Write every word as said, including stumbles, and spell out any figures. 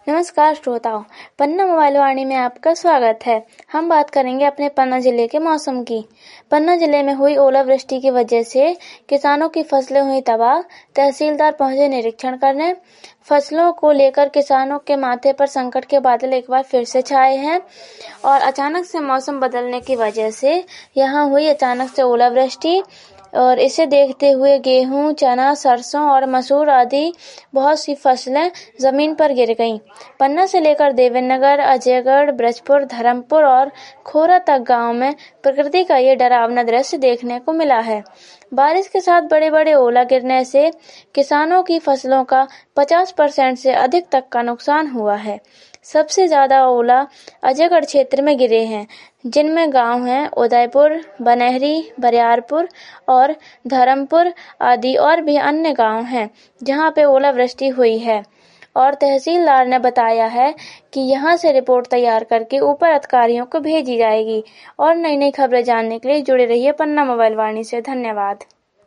नमस्कार श्रोताओं, पन्ना मोबाइल वाणी में आपका स्वागत है। हम बात करेंगे अपने पन्ना जिले के मौसम की। पन्ना जिले में हुई ओलावृष्टि की वजह से किसानों की फसलें हुई तबाह। तहसीलदार पहुंचे निरीक्षण करने। फसलों को लेकर किसानों के माथे पर संकट के बादल एक बार फिर से छाए हैं और अचानक से मौसम बदलने की वजह से यहाँ हुई अचानक से ओलावृष्टि और इसे देखते हुए गेहूं, चना, सरसों और मसूर आदि बहुत सी फसलें जमीन पर गिर गईं। पन्ना से लेकर देवेंद्रनगर, अजयगढ़, ब्रजपुर, धर्मपुर और खोरा तक गांव में प्रकृति का ये डरावना दृश्य देखने को मिला है। बारिश के साथ बड़े बड़े ओला गिरने से किसानों की फसलों का पचास परसेंट से अधिक तक का नुकसान हुआ है। सबसे ज्यादा ओला अजयगढ़ क्षेत्र में गिरे हैं, जिनमें गांव हैं उदयपुर, बनहरी, बरियारपुर और धर्मपुर आदि और भी अन्य गांव हैं जहां पे ओलावृष्टि हुई है। और तहसीलदार ने बताया है कि यहां से रिपोर्ट तैयार करके ऊपर अधिकारियों को भेजी जाएगी। और नई नई खबरें जानने के लिए जुड़े रहिए पन्ना मोबाइल वाणी से। धन्यवाद।